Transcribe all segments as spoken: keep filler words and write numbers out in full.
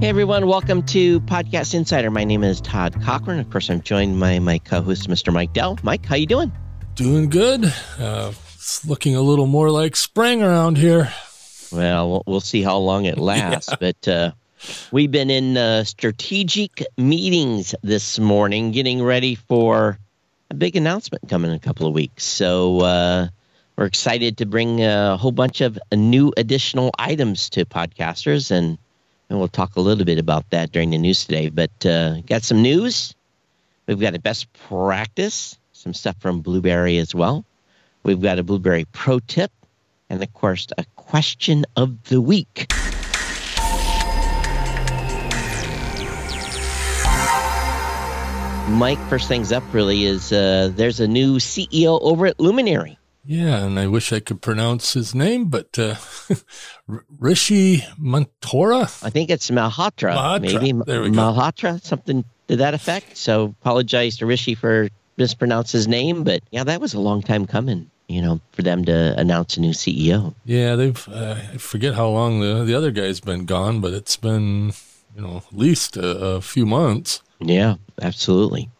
everyone. Welcome to Podcast Insider. My name is Todd Cochran. Of course, I'm joined by my co-host, Mister Mike Dell. Mike, how you doing? Doing good. Uh, it's looking a little more like spring around here. Well, we'll see how long it lasts. yeah. But uh, we've been in uh, strategic meetings this morning, getting ready for a big announcement coming in a couple of weeks. So uh, we're excited to bring a whole bunch of new additional items to podcasters, and And we'll talk a little bit about that during the news today. But uh, got some news. We've got a best practice, some stuff from Blueberry as well. We've got a Blueberry pro tip, and of course, a question of the week. Mike, first things up really is uh, there's a new C E O over at Luminary. Yeah, and I wish I could pronounce his name, but uh, Rishi Malhotra? I think it's Malhotra, Malhotra. maybe. There we go. Malhotra, something to that effect. So apologize to Rishi for mispronouncing his name, but yeah, that was a long time coming, you know, for them to announce a new C E O. Yeah, they've, uh, I forget how long the, the other guy's been gone, but it's been, you know, at least a, a few months. Yeah, absolutely.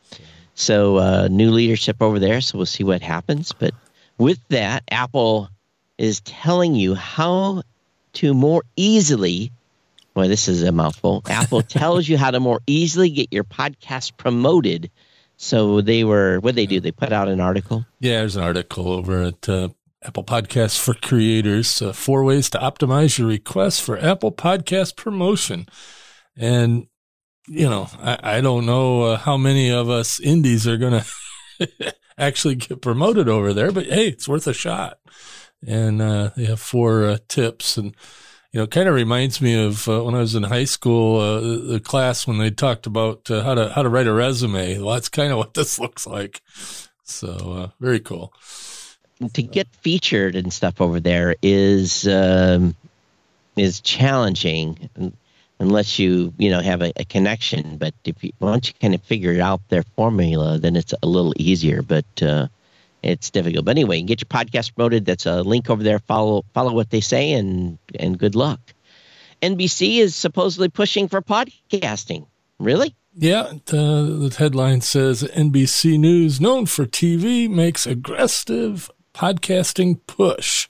So uh, new leadership over there, so we'll see what happens, but with that, Apple is telling you how to more easily, boy, this is a mouthful. Apple tells you how to more easily get your podcast promoted. So they were, what did they do? They put out an article? Yeah, there's an article over at uh, Apple Podcasts for Creators, uh, four ways to optimize your requests for Apple Podcast promotion. And, you know, I, I don't know uh, how many of us indies are going to actually get promoted over there, but hey, it's worth a shot. And uh, they have four uh, tips, and you know, kind of reminds me of uh, when I was in high school, uh, the, the class when they talked about uh, how to how to write a resume. Well, that's kind of what this looks like. So uh, very cool. To get featured and stuff over there is um, is challenging. Unless you, you know, have a, a connection. But if you, once you kind of figure out their formula, then it's a little easier, but uh, it's difficult. But anyway, get your podcast promoted. That's a link over there. Follow follow what they say, and, and good luck. N B C is supposedly pushing for podcasting. Really? Yeah. The, the headline says N B C News, known for T V, makes aggressive podcasting push.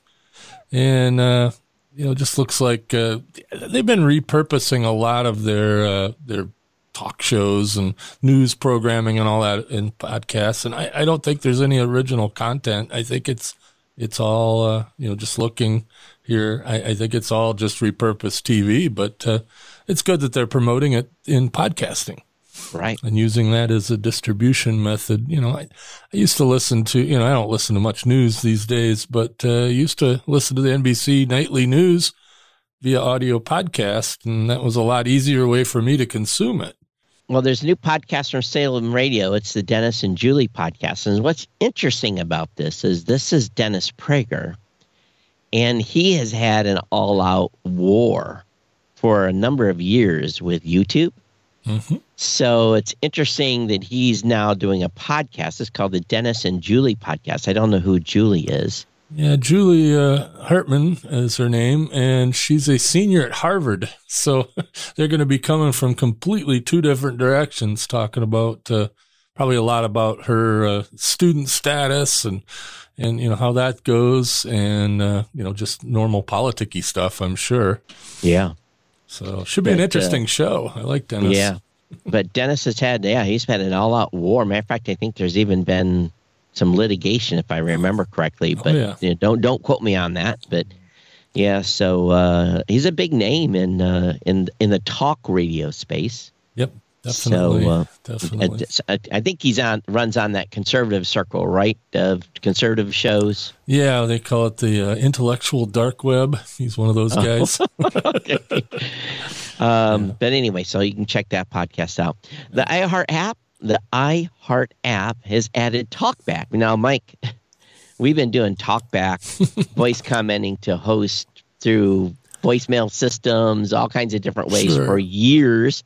And, uh, you know, just looks like uh, they've been repurposing a lot of their uh, their talk shows and news programming and all that in podcasts. And I, I don't think there's any original content. I think it's it's all, uh, you know, just looking here. I, I think it's all just repurposed T V. But uh, it's good that they're promoting it in podcasting. Right. And using that as a distribution method. You know, I, I used to listen to, you know, I don't listen to much news these days, but uh, I used to listen to the N B C nightly news via audio podcast, and that was a lot easier way for me to consume it. Well, there's a new podcast from Salem Radio. It's the Dennis and Julie podcast. And what's interesting about this is this is Dennis Prager, and he has had an all-out war for a number of years with YouTube. Mm-hmm. So it's interesting that he's now doing a podcast. It's called the Dennis and Julie podcast. I don't know who Julie is. Yeah, Julie uh, Hartman is her name, and she's a senior at Harvard. So they're going to be coming from completely two different directions, talking about uh, probably a lot about her uh, student status and, and, you know, how that goes, and, uh, you know, just normal politicky stuff, I'm sure. Yeah. So should be but, an interesting uh, show. I like Dennis. Yeah. But Dennis has had, yeah, he's had an all-out war. Matter of fact, I think there's even been some litigation, if I remember correctly. But oh, yeah. you know, don't don't quote me on that. But yeah, so uh, he's a big name in uh, in in the talk radio space. Yep, definitely. So uh, definitely. I, I think he's on runs on that conservative circle, right? Of conservative shows. Yeah, they call it the uh, intellectual dark web. He's one of those guys. Okay. Um, yeah. But anyway, so you can check that podcast out. The iHeart app, the iHeart app has added TalkBack. Now, Mike, we've been doing TalkBack, voice commenting to host through voicemail systems, all kinds of different ways sure. for years.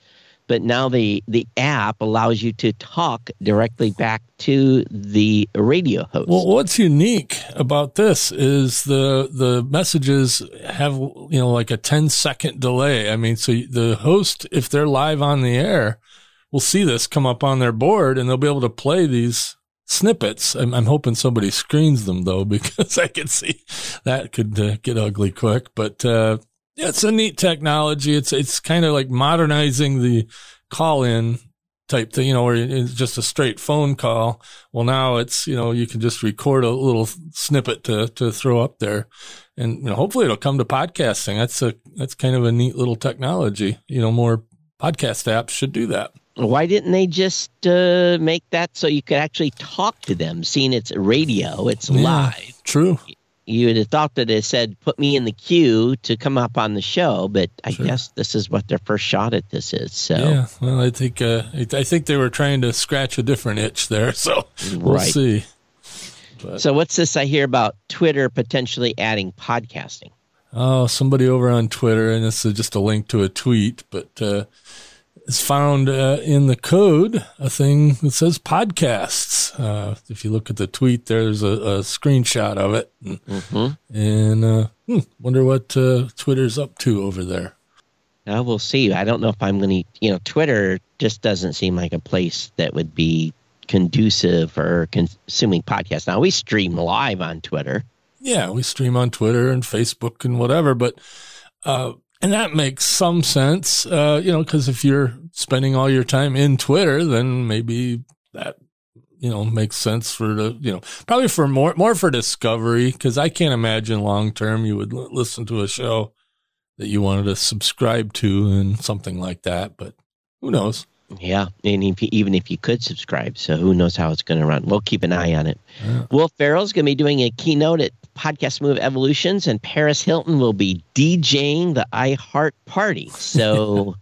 but now the, the app allows you to talk directly back to the radio host. Well, what's unique about this is the the messages have, you know, like a ten second delay. I mean, so the host, if they're live on the air, will see this come up on their board, and they'll be able to play these snippets. I'm, I'm hoping somebody screens them, though, because I can see that could uh, get ugly quick. But uh, yeah, it's a neat technology. It's it's kind of like modernizing the call-in type thing, you know, where it's just a straight phone call. Well, now it's, you know, you can just record a little snippet to, to throw up there, and, you know, hopefully it'll come to podcasting. That's a, that's kind of a neat little technology. You know, more podcast apps should do that. Why didn't they just uh, make that so you could actually talk to them? Seeing it's radio, it's Yeah, live. true. You would have thought that it said, put me in the queue to come up on the show, but I Sure. guess this is what their first shot at this is. So, Yeah, well, I think uh, I think they were trying to scratch a different itch there, so we'll Right. see. But, so what's this I hear about Twitter potentially adding podcasting? oh, somebody over on Twitter, and this is just a link to a tweet, but uh, it's found uh, in the code a thing that says podcasts. Uh, if you look at the tweet, there's a, a screenshot of it, and, Mm-hmm. and uh, hmm, wonder what uh, Twitter's up to over there. Uh, we'll see. I don't know if I'm going to, you know, Twitter just doesn't seem like a place that would be conducive for consuming podcasts. Now, we stream live on Twitter. Yeah, we stream on Twitter and Facebook and whatever, but uh, and that makes some sense, uh, you know, because if you're spending all your time in Twitter, then maybe that, you know, makes sense for the, you know, probably for more more for discovery, because I can't imagine long term you would l- listen to a show that you wanted to subscribe to and something like that, but who knows? Yeah, and if you, even if you could subscribe, so who knows how it's going to run. We'll keep an eye on it. Yeah. Will Ferrell's going to be doing a keynote at Podcast Move Evolutions, and Paris Hilton will be DJing the iHeart Party. So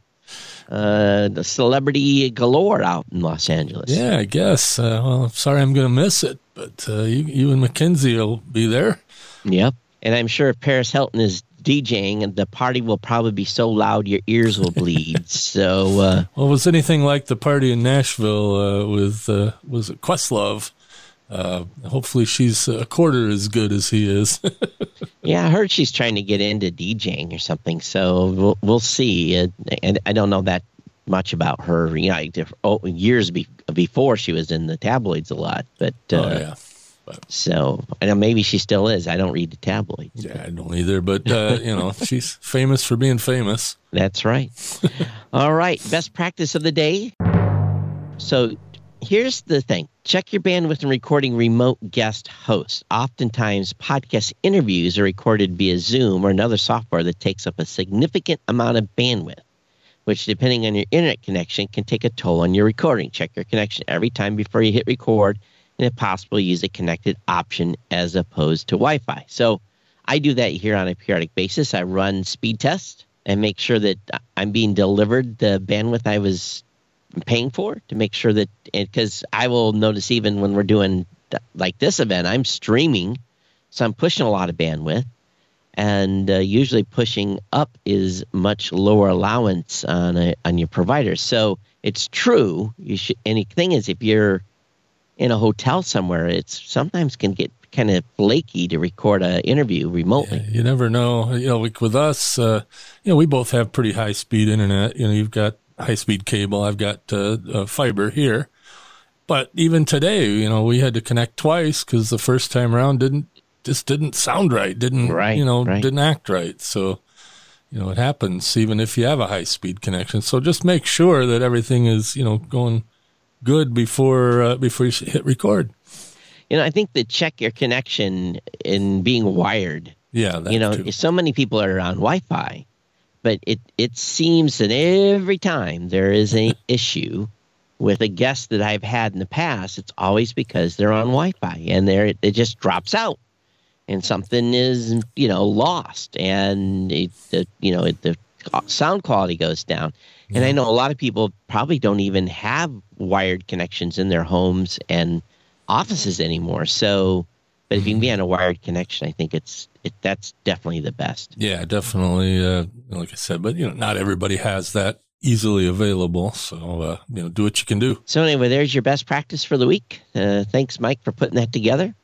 uh, the celebrity galore out in Los Angeles. Yeah, I guess. Uh, well, sorry I'm going to miss it, but uh, you, you and Mackenzie will be there. Yep. And I'm sure if Paris Hilton is DJing, and the party will probably be so loud your ears will bleed. So, uh, Well, was anything like the party in Nashville uh, with, uh, was it Questlove? Uh, hopefully she's a quarter as good as he is. yeah, I heard she's trying to get into DJing or something. So we'll, we'll see. Uh, and I don't know that much about her. You know, I, oh, years be, before she was in the tabloids a lot. But uh, oh, yeah. But, so I know maybe she still is. I don't read the tabloids. yeah, I don't either. But, uh, you know, she's famous for being famous. That's right. All right. Best practice of the day. So here's the thing. Check your bandwidth in recording remote guest hosts. Oftentimes, podcast interviews are recorded via Zoom or another software that takes up a significant amount of bandwidth, which, depending on your internet connection, can take a toll on your recording. Check your connection every time before you hit record, and if possible, use a connected option as opposed to Wi-Fi. So I do that here on a periodic basis. I run speed tests and make sure that I'm being delivered the bandwidth I was paying for, to make sure that, because I will notice even when we're doing th- like this event, I'm streaming, so I'm pushing a lot of bandwidth, and uh, usually pushing up is much lower allowance on a, on your provider. So it's true. You should. And the thing is, if you're in a hotel somewhere, it's sometimes can get kind of flaky to record an interview remotely. Yeah, you never know. You know, like with us, uh, you know, we both have pretty high speed internet. You know, you've got high speed cable. I've got uh, uh, fiber here. But even today, you know, we had to connect twice because the first time around didn't just didn't sound right. Didn't Right, you know? right. Didn't act right. So, you know, it happens even if you have a high speed connection. So just make sure that everything is, you know, going good before uh, before you hit record. You know, I think that check your connection in being wired. Yeah, that You know, too. so many people are on Wi-Fi, but it, it seems that every time there is an issue with a guest that I've had in the past, it's always because they're on Wi-Fi and they're, it just drops out and something is, you know, lost, and it, the, you know, it, the sound quality goes down. And I know a lot of people probably don't even have wired connections in their homes and offices anymore. So, but if you can be on a wired connection, I think it's it, that's definitely the best. Yeah, definitely. Uh, like I said, but you know, not everybody has that easily available. So, uh, you know, do what you can do. So anyway, there's your best practice for the week. Uh, thanks, Mike, for putting that together.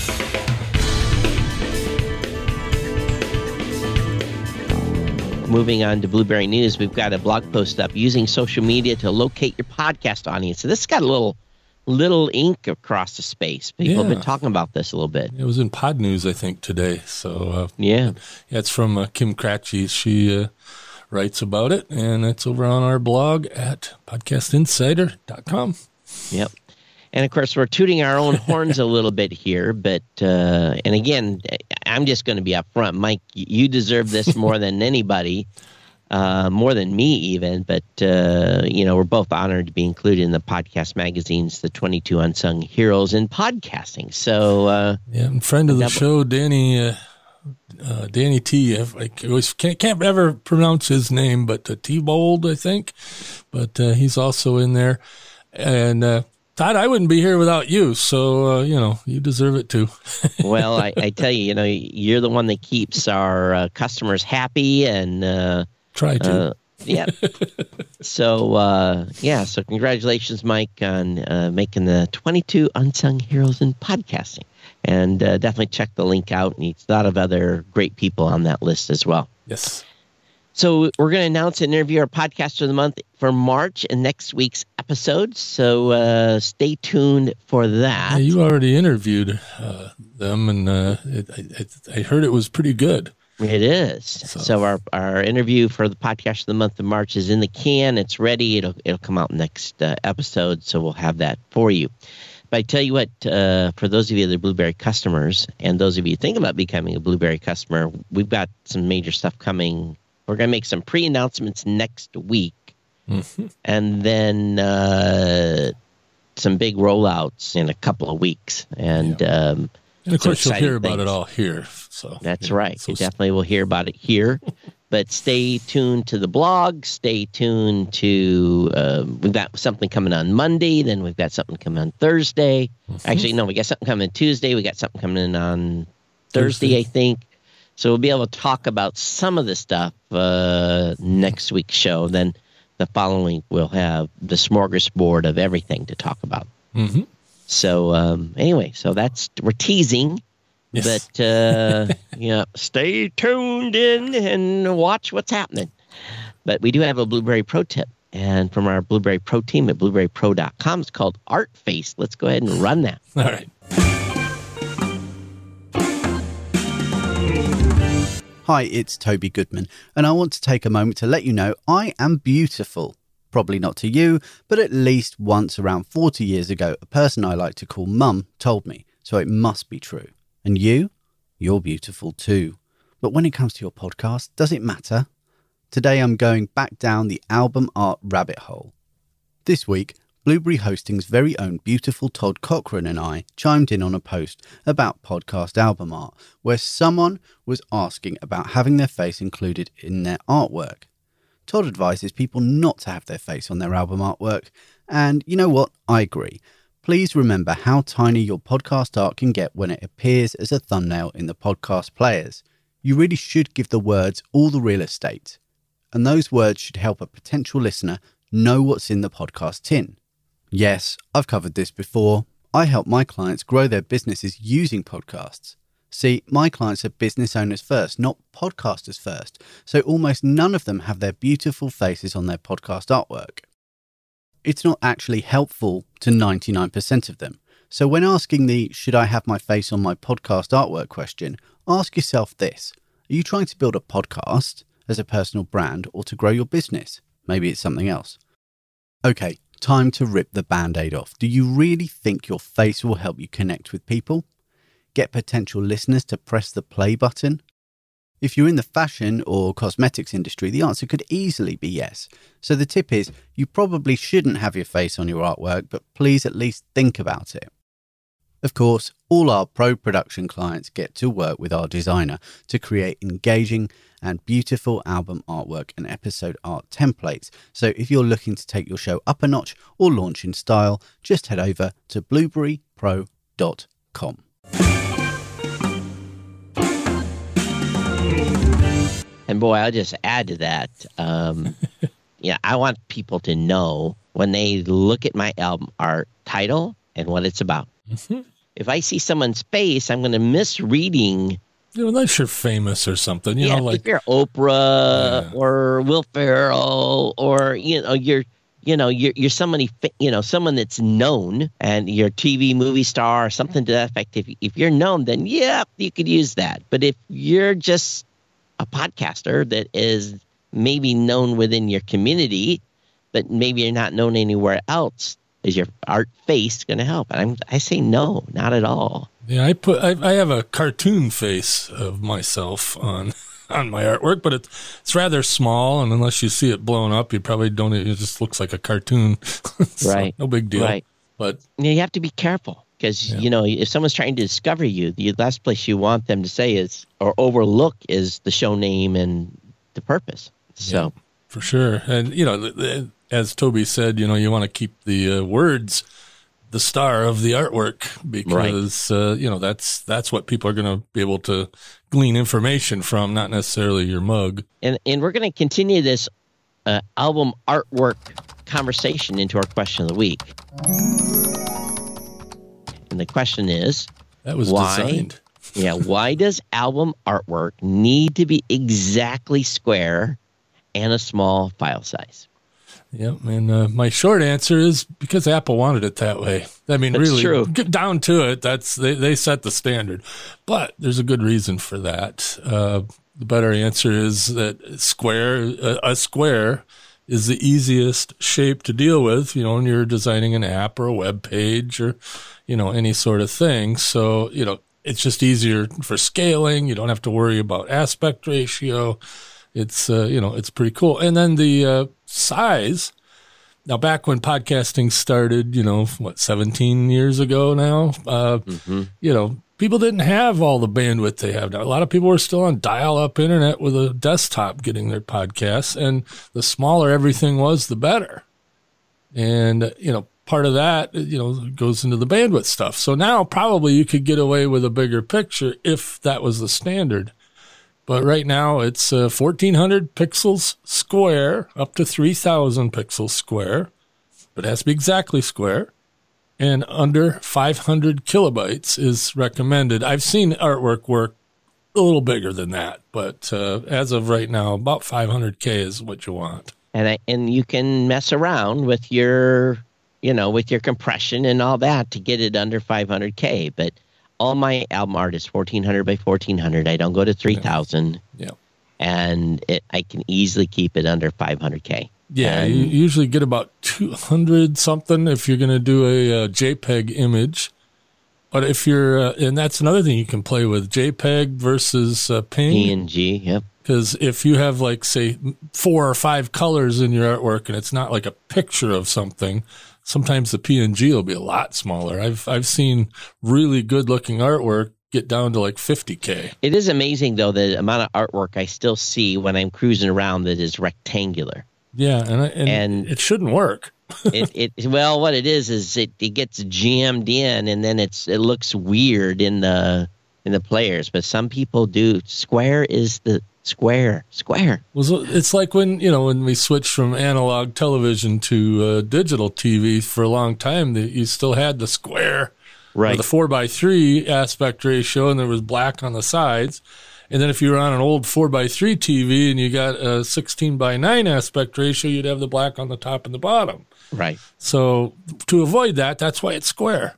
Moving on to Blueberry News, we've got a blog post up using social media to locate your podcast audience. So this got a little little ink across the space. People yeah. have been talking about this a little bit. It was in Pod News, I think, today. So uh, yeah. yeah, it's from uh, Kim Cratchey. She uh, writes about it, and it's over on our blog at podcast insider dot com. Yep. And, of course, we're tooting our own horns a little bit here. But, uh, and again, I'm just going to be upfront. Mike, you deserve this more than anybody, uh, more than me even. But, uh, you know, we're both honored to be included in the podcast magazines, the twenty-two Unsung Heroes in Podcasting. So, uh, yeah, and friend of the show, Danny, uh, uh, Danny T. I always can't, can't ever pronounce his name, but uh, T-Bold, I think. But uh, he's also in there. And, uh, Todd, I wouldn't be here without you, so, uh, you know, you deserve it too. Well, I, I tell you, you know, you're the one that keeps our uh, customers happy and... Uh, Try to. Uh, yeah. So, uh, yeah, so congratulations, Mike, on uh, making the twenty-two Unsung Heroes in Podcasting. And uh, definitely check the link out. And a lot of other great people on that list as well. Yes. So we're going to announce and interview our podcaster of the month for March in next week's episode. So uh, stay tuned for that. Yeah, you already interviewed uh, them, and uh, it, it, I heard it was pretty good. It is. So, so our, our interview for the podcast of the month of March is in the can. It's ready. It'll it'll come out next uh, episode, so we'll have that for you. But I tell you what, uh, for those of you that are Blueberry customers, and those of you thinking about becoming a Blueberry customer, we've got some major stuff coming. We're going to make some pre-announcements next week, mm-hmm. and then uh, some big rollouts in a couple of weeks. And, yeah. um, and of course, you'll hear about things. It all here. So That's yeah, right. so you definitely will hear about it here. But stay tuned to the blog. Stay tuned to, uh, we've got something coming on Monday. Then we've got something coming on Thursday. Mm-hmm. Actually, no, we got something coming Tuesday. We got something coming in on Thursday, Thursday. I think. So we'll be able to talk about some of the stuff uh, next week's show. Then the following we'll have the smorgasbord of everything to talk about. Mm-hmm. So um, anyway, so that's we're teasing, yes. but uh, you know, stay tuned in and watch what's happening. But we do have a Blueberry Pro tip, and from our Blueberry Pro team at blueberry pro dot com, it's called Art Face. Let's go ahead and run that. All right. Hi, it's Toby Goodman, and I want to take a moment to let you know I am beautiful. Probably not to you, but at least once around forty years ago, a person I like to call Mum told me, so it must be true. And you? You're beautiful too. But when it comes to your podcast, does it matter? Today I'm going back down the album art rabbit hole. This week, Blueberry Hosting's very own beautiful Todd Cochran and I chimed in on a post about podcast album art, where someone was asking about having their face included in their artwork. Todd advises people not to have their face on their album artwork, and you know what? I agree. Please remember how tiny your podcast art can get when it appears as a thumbnail in the podcast players. You really should give the words all the real estate, and those words should help a potential listener know what's in the podcast tin. Yes, I've covered this before. I help my clients grow their businesses using podcasts. See, my clients are business owners first, not podcasters first, so almost none of them have their beautiful faces on their podcast artwork. It's not actually helpful to ninety-nine percent of them. So when asking the "should I have my face on my podcast artwork" question, ask yourself this. Are you trying to build a podcast as a personal brand or to grow your business? Maybe it's something else. Okay. Time to rip the Band-Aid off. Do you really think your face will help you connect with people? Get potential listeners to press the play button? If you're in the fashion or cosmetics industry, the answer could easily be yes. So the tip is, you probably shouldn't have your face on your artwork, but please at least think about it. Of course, all our pro production clients get to work with our designer to create engaging and beautiful album artwork and episode art templates. So if you're looking to take your show up a notch or launch in style, just head over to blueberry pro dot com. And boy, I'll just add to that. Um, yeah, I want people to know when they look at my album art title and what it's about. Mm-hmm. If I see someone's face, I'm going to misreading. You know, unless you're famous or something, you yeah, know, like if you're Oprah yeah. or Will Ferrell, or you know, you're you know, you're you're somebody, you know, someone that's known, and you're a T V movie star or something to that effect. If if you're known, then yeah, you could use that. But if you're just a podcaster that is maybe known within your community, but maybe you're not known anywhere else, is your art face going to help? And I'm, I say no, not at all. Yeah, I put I, I have a cartoon face of myself on on my artwork, but it's it's rather small, and unless you see it blown up, you probably don't. It just looks like a cartoon, so right? No big deal. Right. But you have to be careful because yeah. you know if someone's trying to discover you, the last place you want them to say is or overlook is the show name and the purpose. So yeah, for sure, and you know, as Toby said, you know, you want to keep the uh, words the star of the artwork because right. uh, you know that's that's what people are going to be able to glean information from, not necessarily your mug. And and we're going to continue this uh, album artwork conversation into our question of the week. And the question is, that was why? Designed. yeah, why does album artwork need to be exactly square and a small file size? Yep, and uh, my short answer is because Apple wanted it that way. I mean, that's really, true. Get down to it. That's they, they set the standard, but there's a good reason for that. Uh, the better answer is that square, a, a square, is the easiest shape to deal with. You know, when you're designing an app or a web page or you know any sort of thing. So you know, it's just easier for scaling. You don't have to worry about aspect ratio. It's, uh, you know, it's pretty cool. And then the uh, size, now back when podcasting started, you know, what, seventeen years ago now, uh, mm-hmm. you know, people didn't have all the bandwidth they have now. A lot of people were still on dial-up internet with a desktop getting their podcasts, and the smaller everything was, the better. And, you know, part of that, you know, goes into the bandwidth stuff. So now probably you could get away with a bigger picture if that was the standard. But right now it's uh, fourteen hundred pixels square, up to three thousand pixels square. But it has to be exactly square. And under five hundred kilobytes is recommended. I've seen artwork work a little bigger than that. But uh, as of right now, about five hundred K is what you want. And I, and you can mess around with your, you know, with your compression and all that to get it under five hundred K. But all my album art is fourteen hundred by fourteen hundred. I don't go to three thousand. Yeah. And it, I can easily keep it under five hundred K. Yeah, and, you usually get about two hundred something if you're going to do a, a JPEG image. But if you're, uh, and that's another thing you can play with, JPEG versus uh, P N G. P N G, yep. Because if you have, like, say, four or five colors in your artwork and it's not like a picture of something, sometimes the P N G will be a lot smaller. I've I've seen really good looking artwork get down to like fifty K. It is amazing though the amount of artwork I still see when I'm cruising around that is rectangular. Yeah, and I, and, and it shouldn't work. it it well, what it is is it, it gets jammed in and then it's it looks weird in the in the players. But some people do. Square is the Square, square. Well, it's like when, you know, when we switched from analog television to uh, digital T V for a long time, that you still had the square, right? Or the four by three aspect ratio, and there was black on the sides. And then if you were on an old four by three T V and you got a sixteen by nine aspect ratio, you'd have the black on the top and the bottom. Right. So to avoid that, that's why it's square.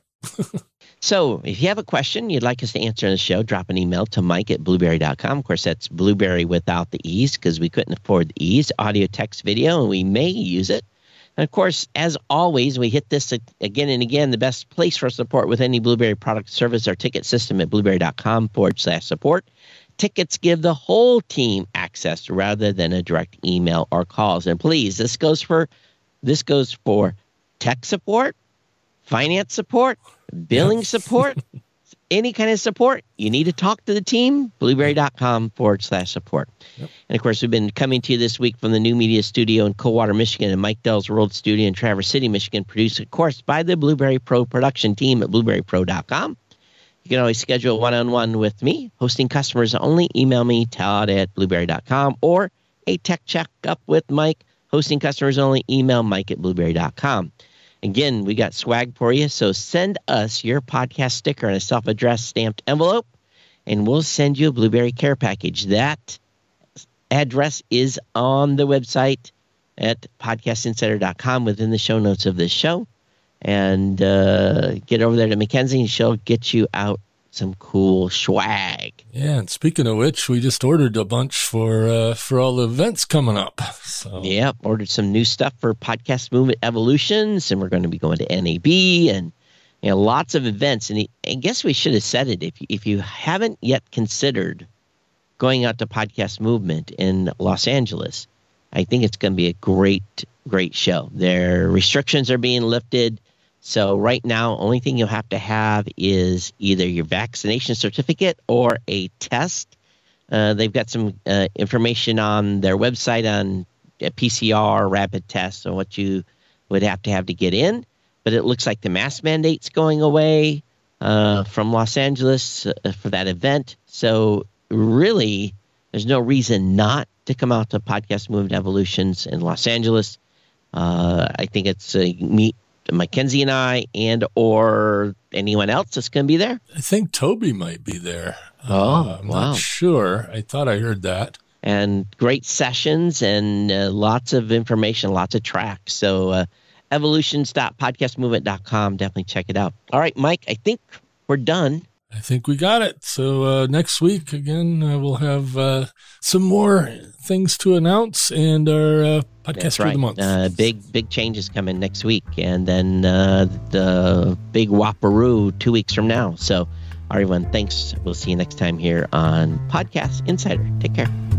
So if you have a question you'd like us to answer on the show, drop an email to Mike at blueberry dot com. Of course, that's blueberry without the E's because we couldn't afford the E's, audio, text, video, and we may use it. And of course, as always, we hit this again and again. The best place for support with any Blueberry product or service, our ticket system at blueberry dot com forward slash support. Tickets give the whole team access rather than a direct email or calls. And please, this goes for this goes for tech support, finance support, billing support, any kind of support. You need to talk to the team, blueberry dot com forward slash support. Yep. And of course, we've been coming to you this week from the New Media Studio in Coldwater, Michigan, and Mike Dell's World Studio in Traverse City, Michigan, produced, of course, by the Blueberry Pro production team at blueberry pro dot com. You can always schedule a one-on-one with me, hosting customers only. Email me, Todd at blueberry dot com, or a tech checkup with Mike, Hosting customers only. Email Mike at blueberry dot com. Again, we got swag for you, so send us your podcast sticker in a self-addressed stamped envelope, and we'll send you a Blueberry Care Package. That address is on the website at podcast insider dot com within the show notes of this show. And uh, get over there to Mackenzie, and she'll get you out some cool swag. Yeah, and speaking of which, we just ordered a bunch for uh, for all the events coming up. So. Yep, ordered some new stuff for Podcast Movement Evolutions, and we're going to be going to N A B and you know lots of events. And I guess we should have said it if if you haven't yet considered going out to Podcast Movement in Los Angeles, I think it's going to be a great great show. Their restrictions are being lifted. So right now, only thing you'll have to have is either your vaccination certificate or a test. Uh, they've got some uh, information on their website on a P C R, rapid tests, and what you would have to have to get in. But it looks like the mask mandate's going away uh, from Los Angeles uh, for that event. So really, there's no reason not to come out to Podcast Movement Evolutions in Los Angeles. Uh, I think it's a meet Mackenzie and I, and or anyone else that's going to be there. I think Toby might be there. Oh, uh, I'm wow. not sure. I thought I heard that. And great sessions and uh, lots of information, lots of tracks. So uh, evolutions dot podcast movement dot com. Definitely check it out. All right, Mike, I think we're done. I think we got it. So uh, next week, again, uh, we'll have uh, some more things to announce and our uh, podcast That's for right. the month. Uh, big, big changes coming next week. And then uh, the big Whopperoo two weeks from now. So, everyone, thanks. We'll see you next time here on Podcast Insider. Take care.